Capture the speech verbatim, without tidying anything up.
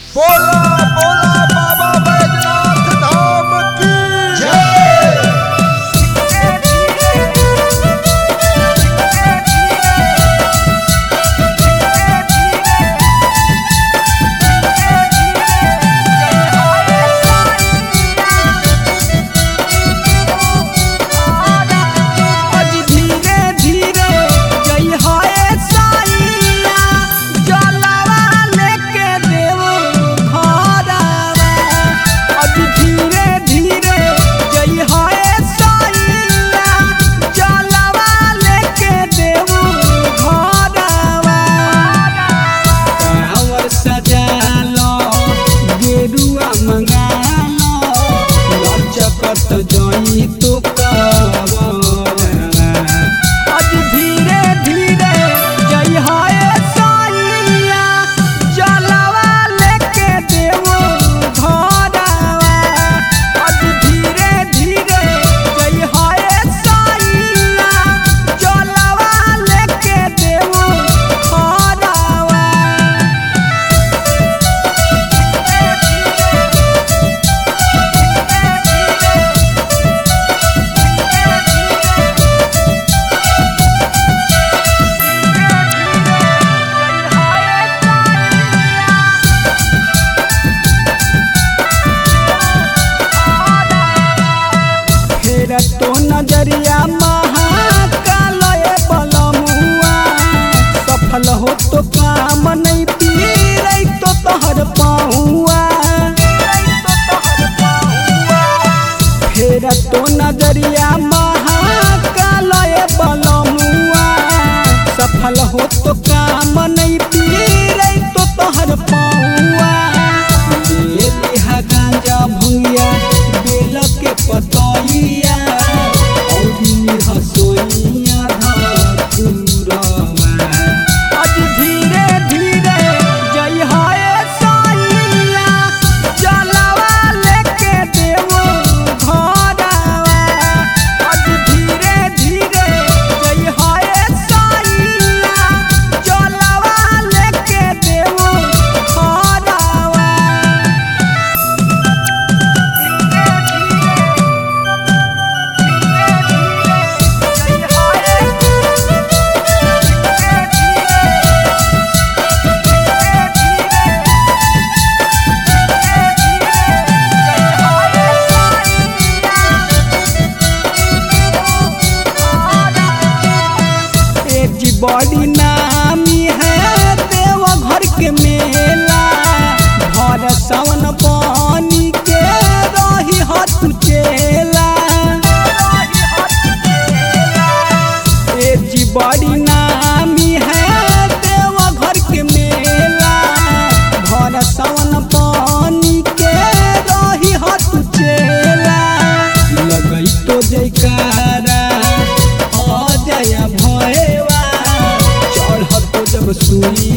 बोला बोला बाबा बैजनाथ धाम की जय। जोई तो आज धीरे धीरे जई हाय साइया जलवा लेके देवो घरवा। आज धीरे धीरे जई हाय साइया जलवा लेके देवो घरवा। तो नजरिया महाकालय बलमुआ सफल हो तो काम नहीं पीरई तो तोहर पाहुआ। फेर तो नजरिया महाकालय बलमुआ सफल हो तो काम नहीं पीरई तो तोहर पाहुआ। लिहा गांजा भुइया बेल के पतइया हसोइया धुरवा। आज धीरे धीरे जई हाय साइया जलवा लेके देवो घरवा। आज धीरे धीरे जई हाय साइया जलवा लेके देवो घरवा। बड़ी नामी है देव घर के मेला भर सावन पानी के रही हाथ चेला। ए जी बड़ी नामी है देव घर के मेला भर सावन पानी के रही हाथ चेला। लगई तो जयकारा आ जया भयवा जब सुई